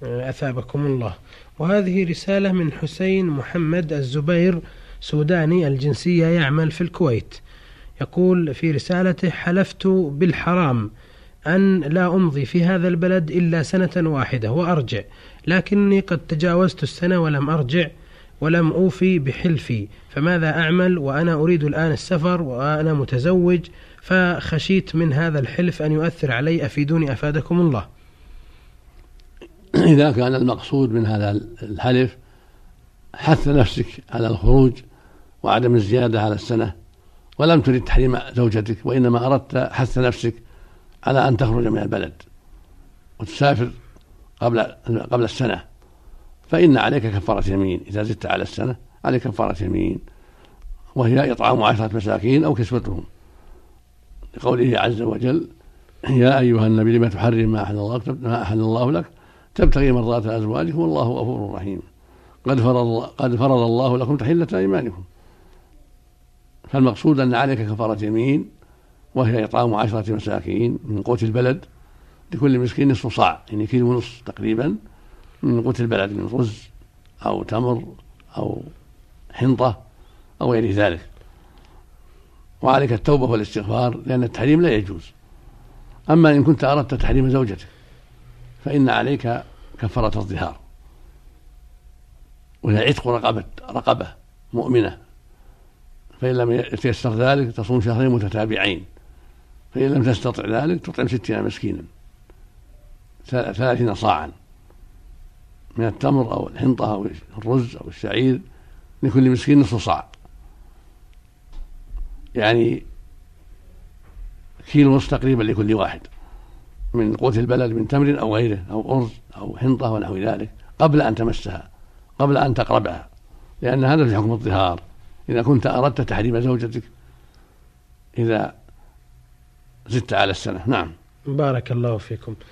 أثابكم الله. وهذه رسالة من حسين محمد الزبير، سوداني الجنسية، يعمل في الكويت. يقول في رسالته: حلفت بالحرام أن لا أمضي في هذا البلد إلا سنة واحدة وأرجع، لكني قد تجاوزت السنة ولم أرجع ولم أوفي بحلفي، فماذا أعمل وأنا أريد الآن السفر وأنا متزوج، فخشيت من هذا الحلف أن يؤثر علي، أفيدوني أفادكم الله. إذا كان المقصود من هذا الحلف حث نفسك على الخروج وعدم الزيادة على السنة، ولم تريد تحريم زوجتك، وإنما أردت حث نفسك على أن تخرج من البلد وتسافر قبل السنة، فإن عليك كفارة يمين. إذا زدت على السنة عليك كفارة يمين، وهي إطعام 10 مساكين أو كسوتهم، لقوله عز وجل: يا أيها النبي لما تحرم ما أحل الله لك تبتغي مرضات أزواجكم والله غفور رحيم، قد فرض الله لكم تحلة أيمانكم. فالمقصود أن عليك كفارة يمين، وهي إطعام 10 مساكين من قوت البلد، لكل مسكين نصف صاع، يعني 1.5 كيلو تقريبا من قوت البلد، من رز أو تمر أو حنطة أو غير ذلك. وعليك التوبة والاستغفار، لأن التحريم لا يجوز. أما إن كنت أردت تحريم زوجتك فإن عليك كفارة الظهار، وهي عتق رقبة مؤمنة، فإن لم يتيسر ذلك تصوم 2 شهرين متتابعين، فإن لم تستطع ذلك تطعم 60 مسكينا 30 صاعا من التمر أو الحنطة أو الرز أو الشعير، لكل مسكين نصف صاع، يعني 1.5 كيلو تقريبا لكل واحد من قوت البلد، من تمر أو غيره أو أرز أو حنطة ونحو ذلك، قبل أن تمسها، قبل أن تقربها، لأن هذا في حكم الظهار إذا كنت أردت تحريم زوجتك إذا زدت على السنة. نعم. بارك الله فيكم.